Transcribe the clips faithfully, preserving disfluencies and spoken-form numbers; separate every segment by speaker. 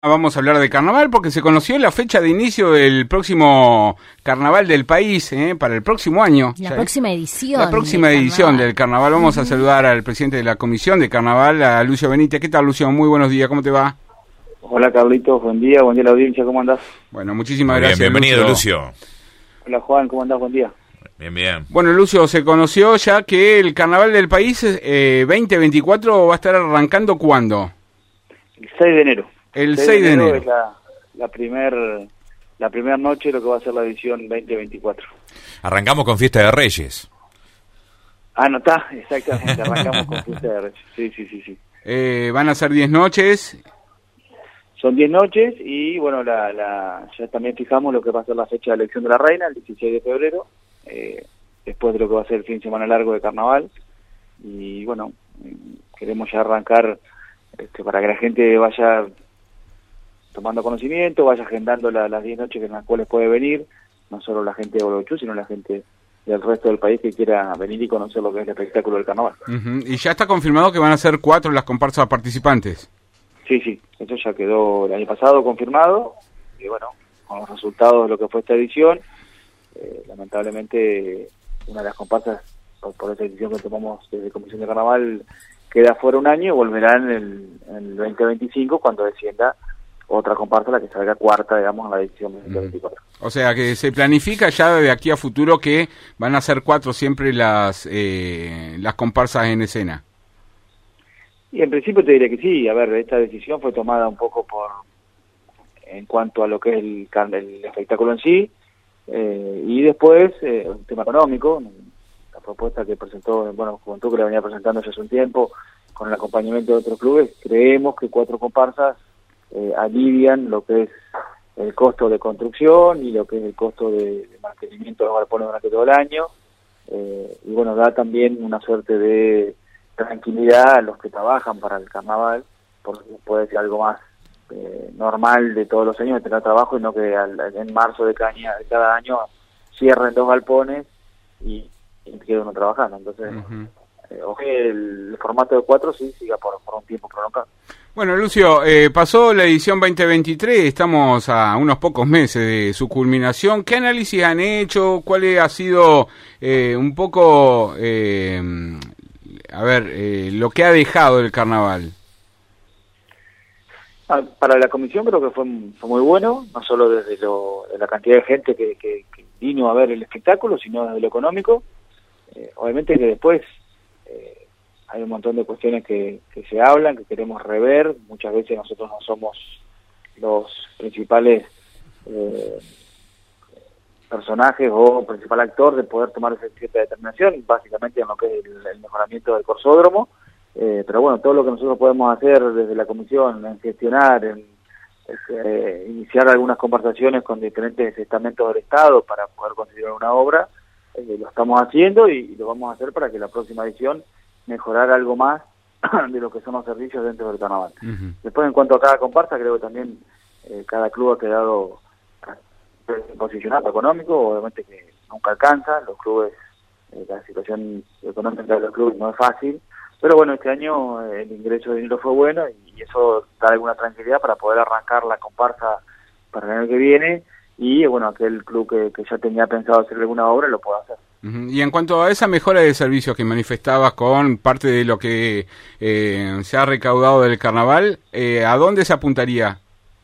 Speaker 1: Vamos a hablar de carnaval porque se conoció la fecha de inicio del próximo carnaval del país, ¿eh? Para el próximo año.
Speaker 2: La
Speaker 1: ¿sabes?
Speaker 2: próxima edición.
Speaker 1: La próxima
Speaker 2: del
Speaker 1: edición
Speaker 2: carnaval.
Speaker 1: del carnaval. Vamos uh-huh. a saludar al presidente de la comisión de carnaval, a Lucio Benítez. ¿Qué tal, Lucio? Muy buenos días, ¿cómo te va?
Speaker 3: Hola, Carlitos, buen día, buen día a la audiencia, ¿cómo andás?
Speaker 1: Bueno, muchísimas
Speaker 4: Muy bien,
Speaker 1: gracias,
Speaker 4: bienvenido,
Speaker 1: Lucio.
Speaker 4: Lucio.
Speaker 3: Hola, Juan, ¿cómo andás? Buen día.
Speaker 4: Bien, bien.
Speaker 1: Bueno, Lucio, se conoció ya que el carnaval del país eh, veinte veinticuatro va a estar arrancando ¿cuándo?
Speaker 3: El seis de enero.
Speaker 1: El seis de enero.
Speaker 3: Es la, la primer la primera noche de lo que va a ser la edición veinte veinticuatro.
Speaker 4: Arrancamos con Fiesta de Reyes.
Speaker 3: Ah, no está, exactamente, arrancamos con Fiesta de Reyes. Sí, sí, sí, sí.
Speaker 1: Eh, van a ser diez noches.
Speaker 3: Son diez noches y, bueno, la, la ya también fijamos lo que va a ser la fecha de elección de la reina, el dieciséis de febrero, eh, después de lo que va a ser el fin de semana largo de carnaval. Y, bueno, queremos ya arrancar este, para que la gente vaya tomando conocimiento, vaya agendando la, las diez noches en las cuales puede venir, no solo la gente de Bolochú, sino la gente del resto del país que quiera venir y conocer lo que es el espectáculo del carnaval.
Speaker 1: Uh-huh. Y ya está confirmado que van a ser cuatro las comparsas participantes.
Speaker 3: Sí, sí, eso ya quedó el año pasado confirmado, y bueno, con los resultados de lo que fue esta edición, eh, lamentablemente una de las comparsas, por, por esa decisión que tomamos desde Comisión de Carnaval, queda fuera un año y volverá en el, en el veinte veinticinco cuando descienda otra comparsa, la que salga cuarta, digamos, en la edición veinte veinticuatro.
Speaker 1: O sea, que se planifica ya de aquí a futuro que van a ser cuatro siempre las eh, las comparsas en escena.
Speaker 3: Y en principio te diría que sí. A ver, esta decisión fue tomada un poco por en cuanto a lo que es el, el espectáculo en sí, eh, y después eh, un tema económico, la propuesta que presentó, bueno, Juventud, que la venía presentando ya hace un tiempo, con el acompañamiento de otros clubes, creemos que cuatro comparsas eh, alivian lo que es el costo de construcción y lo que es el costo de, de mantenimiento de los galpones durante todo el año, eh, y bueno, da también una suerte de tranquilidad a los que trabajan para el carnaval, porque puede ser algo más eh, normal de todos los años de tener trabajo y no que al, en marzo de, caña, de cada año cierren dos galpones y, y quede uno trabajando. Entonces, uh-huh. eh, ojalá el, el formato de cuatro sí siga por, por un tiempo prolongado.
Speaker 1: Bueno, Lucio, eh, pasó la edición veinte veintitrés, estamos a unos pocos meses de su culminación. ¿Qué análisis han hecho? ¿Cuál ha sido eh, un poco... Eh, a ver, eh, lo que ha dejado el carnaval?
Speaker 3: Ah, para la comisión creo que fue, fue muy bueno, no solo desde lo, de la cantidad de gente que, que, que vino a ver el espectáculo, sino desde lo económico. Eh, obviamente que después eh, hay un montón de cuestiones que, que se hablan, que queremos rever. Muchas veces nosotros no somos los principales eh, personajes o principal actor de poder tomar esa cierta determinación, básicamente en lo que es el, el mejoramiento del corsódromo, eh, pero bueno, todo lo que nosotros podemos hacer desde la comisión, en gestionar, en es, eh, iniciar algunas conversaciones con diferentes estamentos del Estado para poder conseguir una obra, eh, lo estamos haciendo y, y lo vamos a hacer para que la próxima edición mejorar algo más de lo que son los servicios dentro del carnaval. Uh-huh. Después, en cuanto a cada comparsa, creo que también eh, cada club ha quedado posicionado económico, obviamente que nunca alcanza, los clubes, eh, la situación económica de los clubes no es fácil, pero bueno, este año eh, el ingreso de dinero fue bueno y, y eso da alguna tranquilidad para poder arrancar la comparsa para el año que viene y bueno, aquel club que, que ya tenía pensado hacer alguna obra lo pueda hacer.
Speaker 1: Uh-huh. Y en cuanto a esa mejora de servicios que manifestabas con parte de lo que eh, se ha recaudado del carnaval, eh, ¿a dónde se apuntaría?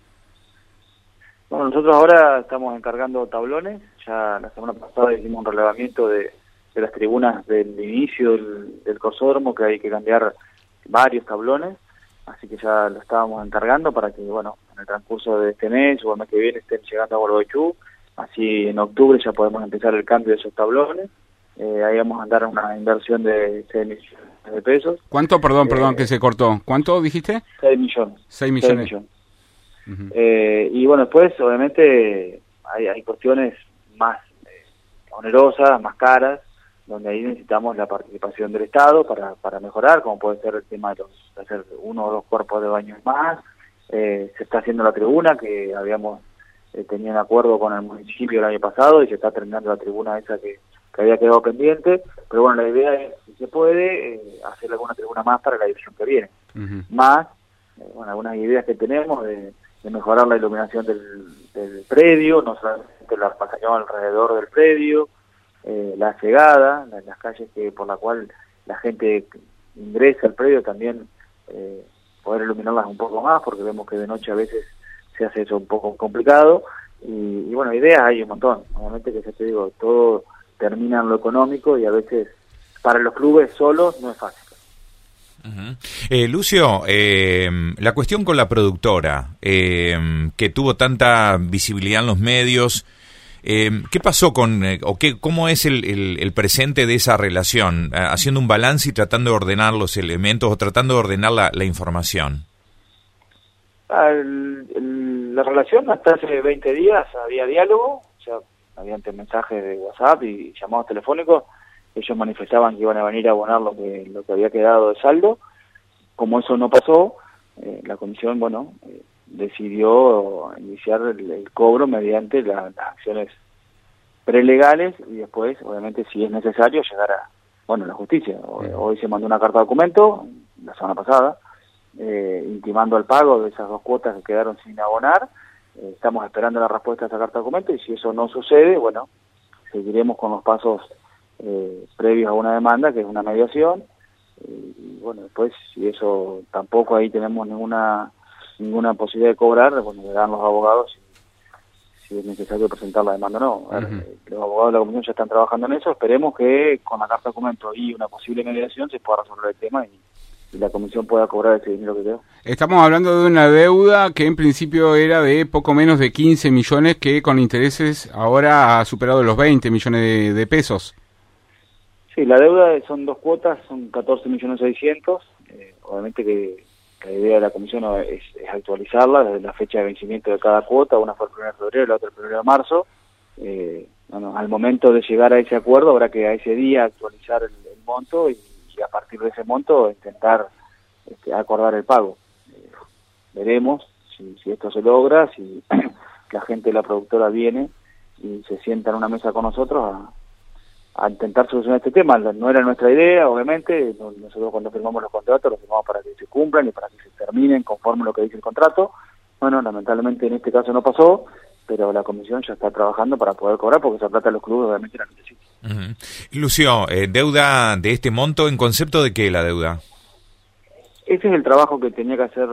Speaker 3: Bueno, nosotros ahora estamos encargando tablones, ya la semana pasada hicimos un relevamiento de, de las tribunas del inicio del, del corsódromo, que hay que cambiar varios tablones, así que ya lo estábamos encargando para que, bueno, en el transcurso de este mes o el mes que viene estén llegando a Bolochú, así en octubre ya podemos empezar el cambio de esos tablones, eh, ahí vamos a andar una inversión de seis millones de pesos.
Speaker 1: ¿Cuánto? Perdón,
Speaker 3: eh,
Speaker 1: perdón, que se cortó. ¿Cuánto dijiste?
Speaker 3: seis millones.
Speaker 1: seis millones.
Speaker 3: seis millones. Uh-huh. Eh, y bueno, después obviamente hay, hay cuestiones más eh, onerosas, más caras, donde ahí necesitamos la participación del Estado para, para mejorar, como puede ser el tema de, los, de hacer uno o dos cuerpos de baños más. Eh, se está haciendo la tribuna que habíamos eh, tenido un acuerdo con el municipio el año pasado y se está terminando la tribuna esa que, que había quedado pendiente, pero bueno, la idea es, si se puede, eh, hacer alguna tribuna más para la edición que viene. Uh-huh. Más, eh, bueno, algunas ideas que tenemos de de mejorar la iluminación del, del predio, no solamente la pasación alrededor del predio, eh, la llegada, las, las calles que por la cual la gente ingresa al predio también, eh, poder iluminarlas un poco más, porque vemos que de noche a veces se hace eso un poco complicado, y, y bueno, ideas hay un montón, obviamente que ya te digo, todo termina en lo económico y a veces para los clubes solos no es fácil.
Speaker 4: Uh-huh. eh, Lucio, eh, la cuestión con la productora, eh, que tuvo tanta visibilidad en los medios, eh, ¿qué pasó con, eh, o qué, cómo es el, el, el presente de esa relación, eh, haciendo un balance y tratando de ordenar los elementos o tratando de ordenar la, la información?
Speaker 3: Ah, el, el, la relación hasta hace veinte días había diálogo, o sea, había mensajes de WhatsApp y llamados telefónicos. Ellos manifestaban que iban a venir a abonar lo que lo que había quedado de saldo. Como eso no pasó, eh, la comisión, bueno, eh, decidió iniciar el, el cobro mediante la, las acciones prelegales y después, obviamente, si es necesario, llegar a, bueno, la justicia. Hoy, hoy se mandó una carta de documento, la semana pasada, eh, intimando el pago de esas dos cuotas que quedaron sin abonar. Eh, estamos esperando la respuesta a esa carta de documento y si eso no sucede, bueno, seguiremos con los pasos Eh, previos a una demanda, que es una mediación, y, y bueno, después, si eso tampoco ahí tenemos ninguna ninguna posibilidad de cobrar, bueno, verán los abogados si, si es necesario presentar la demanda o no. A ver, uh-huh. eh, los abogados de la comisión ya están trabajando en eso, esperemos que con la carta de documento y una posible mediación se pueda resolver el tema y, y la comisión pueda cobrar ese dinero que quedó.
Speaker 1: Estamos hablando de una deuda que en principio era de poco menos de quince millones, que con intereses ahora ha superado los veinte millones de, de pesos.
Speaker 3: Sí, la deuda son dos cuotas, son catorce millones seiscientos. Eh, obviamente que la idea de la comisión es, es actualizarla desde la fecha de vencimiento de cada cuota. Una fue el primero de febrero, la otra el primero de marzo. Eh, bueno, al momento de llegar a ese acuerdo habrá que a ese día actualizar el, el monto y, y a partir de ese monto intentar este, acordar el pago. Eh, veremos si, si esto se logra, si la gente de la productora viene y se sienta en una mesa con nosotros a a intentar solucionar este tema. No era nuestra idea, obviamente, nosotros cuando firmamos los contratos los firmamos para que se cumplan y para que se terminen conforme a lo que dice el contrato. Bueno, lamentablemente en este caso no pasó, pero la comisión ya está trabajando para poder cobrar porque esa plata los clubes obviamente la necesitan.
Speaker 4: Uh-huh. Lucio, eh, ¿deuda de este monto en concepto de qué la deuda?
Speaker 3: Ese es el trabajo que tenía que hacer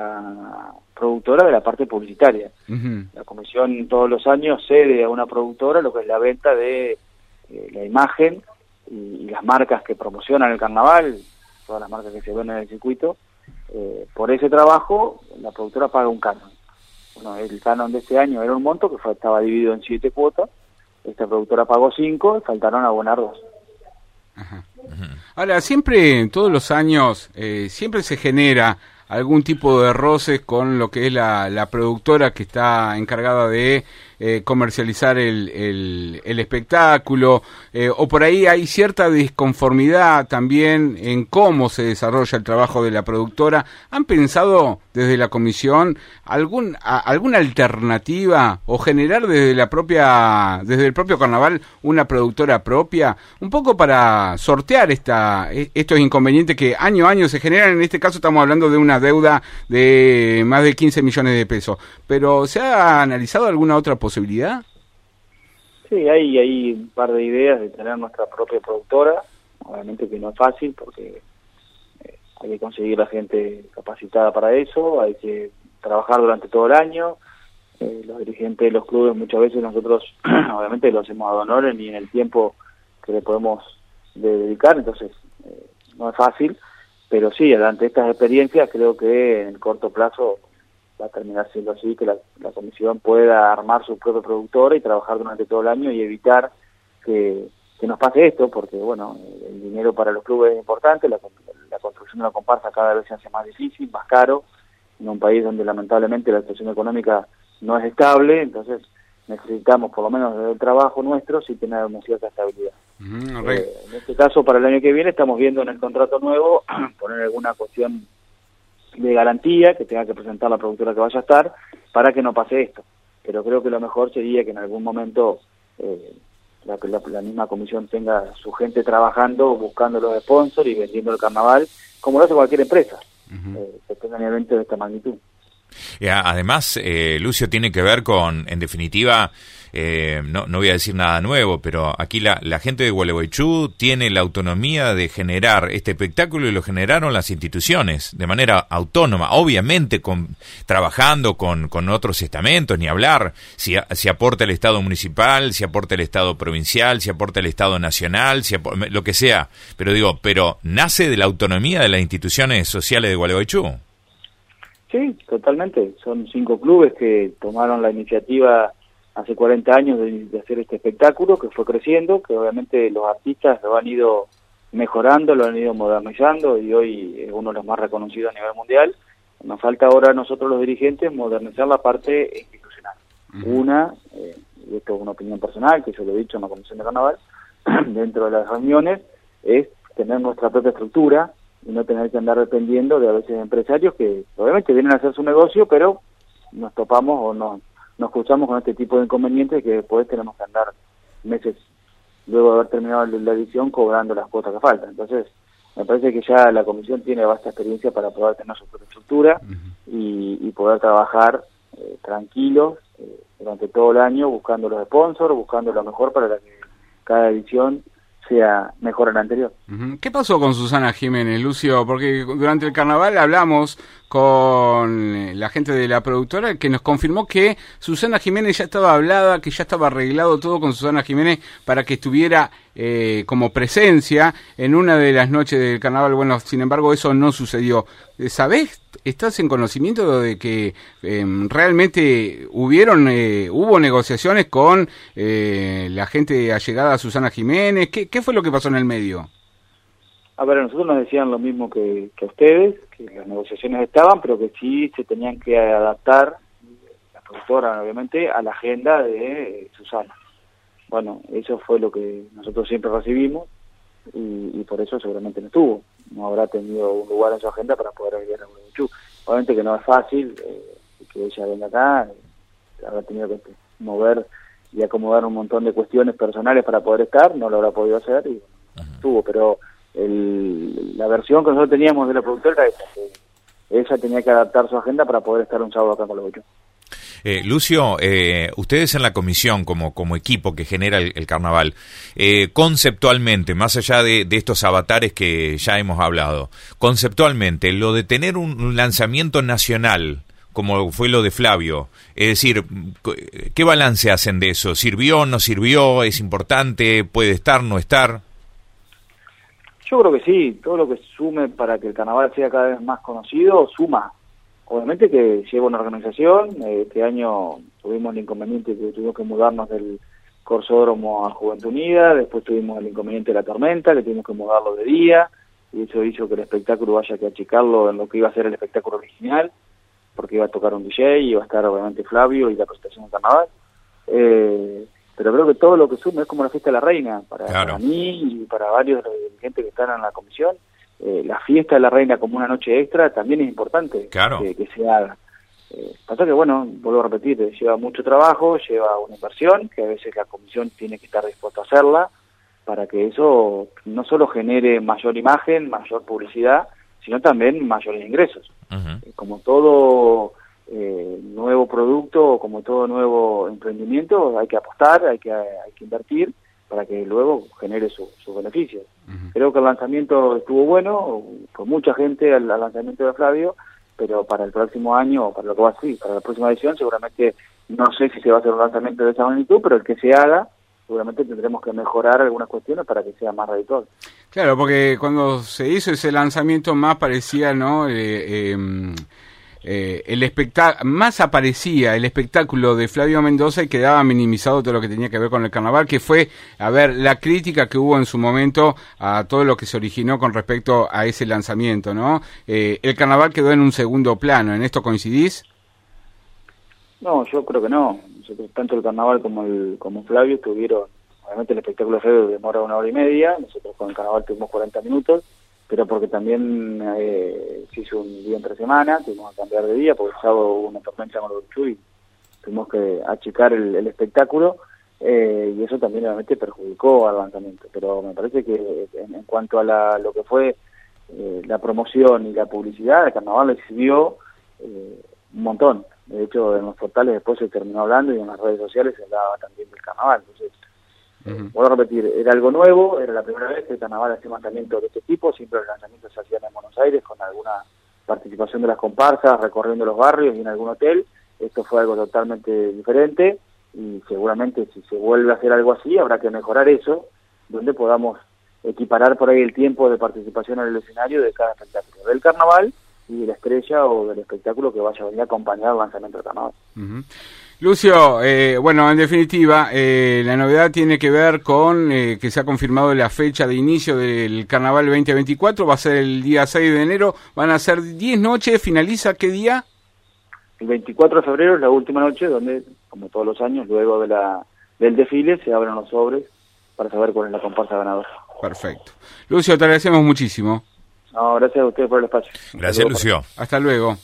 Speaker 3: la productora de la parte publicitaria. Uh-huh. La comisión todos los años cede a una productora lo que es la venta de la imagen y, y las marcas que promocionan el carnaval, todas las marcas que se ven en el circuito. Eh, por ese trabajo la productora paga un canon. Bueno, el canon de este año era un monto que fue, estaba dividido en siete cuotas. Esta productora pagó cinco y faltaron abonar dos.
Speaker 1: Ajá. Ahora, siempre, todos los años, eh, siempre se genera algún tipo de roces con lo que es la, la productora que está encargada de eh, comercializar el, el, el espectáculo, eh, o por ahí hay cierta disconformidad también en cómo se desarrolla el trabajo de la productora. ¿Han pensado desde la comisión algún a, alguna alternativa o generar desde la propia desde el propio carnaval una productora propia, un poco para sortear esta estos inconvenientes que año a año se generan? En este caso estamos hablando de una deuda de más de quince millones de pesos, pero ¿se ha analizado alguna otra posibilidad?
Speaker 3: Sí, hay, hay un par de ideas de tener nuestra propia productora, obviamente que no es fácil porque eh, hay que conseguir la gente capacitada para eso, hay que trabajar durante todo el año, eh, los dirigentes de los clubes muchas veces nosotros obviamente lo hacemos ad honorem y en el tiempo que le podemos de dedicar, entonces eh, no es fácil, pero sí, ante estas experiencias creo que en el corto plazo va a terminar siendo así, que la, la comisión pueda armar su propia productora y trabajar durante todo el año y evitar que, que nos pase esto, porque bueno, el dinero para los clubes es importante, la, la construcción de una comparsa cada vez se hace más difícil, más caro, en un país donde lamentablemente la situación económica no es estable, entonces necesitamos por lo menos desde el trabajo nuestro sí tener una cierta estabilidad. Uh-huh, eh, en este caso para el año que viene estamos viendo en el contrato nuevo poner alguna cuestión de garantía que tenga que presentar la productora que vaya a estar para que no pase esto, pero creo que lo mejor sería que en algún momento eh, la, la, la misma comisión tenga su gente trabajando, buscando los sponsors y vendiendo el carnaval como lo hace cualquier empresa uh-huh. eh, que tenga un evento de esta magnitud.
Speaker 4: Y además, eh, Lucio, tiene que ver con, en definitiva, eh, no, no voy a decir nada nuevo, pero aquí la, la gente de Gualeguaychú tiene la autonomía de generar este espectáculo y lo generaron las instituciones de manera autónoma, obviamente con, trabajando con, con otros estamentos, ni hablar, si, si aporta el Estado municipal, si aporta el Estado provincial, si aporta el Estado nacional, si aporta, lo que sea, pero digo, pero nace de la autonomía de las instituciones sociales de Gualeguaychú.
Speaker 3: Sí, totalmente. Son cinco clubes que tomaron la iniciativa hace cuarenta años de, de hacer este espectáculo, que fue creciendo, que obviamente los artistas lo han ido mejorando, lo han ido modernizando y hoy es uno de los más reconocidos a nivel mundial. Nos falta ahora a nosotros los dirigentes modernizar la parte institucional. Uh-huh. Una, eh, y esto es una opinión personal, que yo lo he dicho en la Comisión de Carnaval, dentro de las reuniones, es tener nuestra propia estructura y no tener que andar dependiendo de a veces empresarios que obviamente vienen a hacer su negocio, pero nos topamos o nos, nos cruzamos con este tipo de inconvenientes que después tenemos que andar meses luego de haber terminado la edición cobrando las cuotas que faltan. Entonces, me parece que ya la comisión tiene vasta experiencia para poder tener su propia estructura uh-huh. y, y poder trabajar eh, tranquilos eh, durante todo el año buscando los sponsors, buscando lo mejor para que cada edición sea mejor a la anterior.
Speaker 1: ¿Qué pasó con Susana Jiménez, Lucio? Porque durante el carnaval hablamos con la gente de la productora que nos confirmó que Susana Jiménez ya estaba hablada, que ya estaba arreglado todo con Susana Jiménez para que estuviera eh, como presencia en una de las noches del carnaval. Bueno, sin embargo, eso no sucedió. ¿Sabés? ¿Estás en conocimiento de que eh, realmente hubieron eh, hubo negociaciones con eh, la gente allegada a Susana Jiménez? ¿Qué, qué fue lo que pasó en el medio?
Speaker 3: A ver, a nosotros nos decían lo mismo que, que a ustedes, que las negociaciones estaban, pero que sí se tenían que adaptar, la productora obviamente, a la agenda de eh, Susana. Bueno, eso fue lo que nosotros siempre recibimos y, y por eso seguramente no estuvo. No habrá tenido un lugar en su agenda para poder venir a Gualeguaychú. Obviamente que no es fácil eh, que ella venga acá, eh, habrá tenido que mover y acomodar un montón de cuestiones personales para poder estar, no lo habrá podido hacer y bueno, estuvo, pero el, la versión que nosotros teníamos de la productora era esa, que ella tenía que adaptar su agenda para poder estar un sábado acá en Gualeguaychú.
Speaker 4: Eh, Lucio, eh, ustedes en la comisión, como, como equipo que genera el, el carnaval, eh, conceptualmente, más allá de, de estos avatares que ya hemos hablado, conceptualmente, lo de tener un, un lanzamiento nacional, como fue lo de Flavio, es decir, ¿qué balance hacen de eso? ¿Sirvió, no sirvió? ¿Es importante? ¿Puede estar, no estar?
Speaker 3: Yo creo que sí, todo lo que sume para que el carnaval sea cada vez más conocido, suma. Obviamente que lleva una organización, eh, este año tuvimos el inconveniente que tuvimos que mudarnos del Corsódromo a Juventud Unida, después tuvimos el inconveniente de la tormenta, que tuvimos que mudarlo de día, y eso hizo que el espectáculo vaya que achicarlo en lo que iba a ser el espectáculo original, porque iba a tocar un D J, iba a estar obviamente Flavio y la presentación del carnaval. Eh, pero creo que todo lo que suma es como la fiesta de la reina, para, claro. para mí y para varios de los dirigentes que están en la comisión. Eh, la fiesta de la reina como una noche extra también es importante
Speaker 4: claro.
Speaker 3: que, que se haga. Eh, pasa que, bueno, vuelvo a repetir, eh, lleva mucho trabajo, lleva una inversión, que a veces la comisión tiene que estar dispuesta a hacerla, para que eso no solo genere mayor imagen, mayor publicidad, sino también mayores ingresos. Uh-huh. Eh, como todo eh, nuevo producto, como todo nuevo emprendimiento, hay que apostar, hay que, hay que invertir, para que luego genere sus su beneficios. Uh-huh. Creo que el lanzamiento estuvo bueno, fue mucha gente al, al lanzamiento de Flavio, pero para el próximo año, o para lo que va a ser, para la próxima edición, seguramente, no sé si se va a hacer un lanzamiento de esa magnitud, pero el que se haga, seguramente tendremos que mejorar algunas cuestiones para que sea más redituable.
Speaker 1: Claro, porque cuando se hizo ese lanzamiento más parecía, ¿no?, eh, eh, Eh, el espectáculo, más aparecía el espectáculo de Flavio Mendoza y quedaba minimizado todo lo que tenía que ver con el carnaval, que fue, a ver, la crítica que hubo en su momento a todo lo que se originó con respecto a ese lanzamiento, ¿no? Eh, el carnaval quedó en un segundo plano, ¿en esto coincidís?
Speaker 3: No, yo creo que no. Nosotros, tanto el carnaval como el como Flavio tuvieron, obviamente el espectáculo de Flavio demora una hora y media, nosotros con el carnaval tuvimos cuarenta minutos, pero porque también eh, se hizo un día entre semana, tuvimos que cambiar de día, porque el sábado hubo una tormenta en Gualeguaychú y tuvimos que achicar el, el espectáculo, eh, y eso también obviamente perjudicó al lanzamiento. Pero me parece que en, en cuanto a la, lo que fue eh, la promoción y la publicidad, el carnaval le sirvió, eh, un montón. De hecho, en los portales después se terminó hablando y en las redes sociales se hablaba también del carnaval. Entonces, uh-huh. vuelvo a repetir, era algo nuevo, era la primera vez que el carnaval hacía lanzamientos de este tipo, siempre los lanzamientos se hacían en Buenos Aires con alguna participación de las comparsas, recorriendo los barrios y en algún hotel. Esto fue algo totalmente diferente y seguramente si se vuelve a hacer algo así habrá que mejorar eso, donde podamos equiparar por ahí el tiempo de participación en el escenario de cada espectáculo, del carnaval y de la estrella o del espectáculo que vaya a venir acompañado al lanzamiento del carnaval.
Speaker 1: Uh-huh. Lucio, eh, bueno, en definitiva, eh, la novedad tiene que ver con eh, que se ha confirmado la fecha de inicio del Carnaval veinte veinticuatro, va a ser el día seis de enero, van a ser diez noches, ¿finaliza qué día?
Speaker 3: El veinticuatro de febrero es la última noche donde, como todos los años, luego de la del desfile se abren los sobres para saber cuál es la comparsa ganadora.
Speaker 1: Perfecto. Lucio, te agradecemos muchísimo.
Speaker 3: No, gracias a ustedes por el espacio.
Speaker 4: Gracias, Lucio.
Speaker 1: Hasta luego.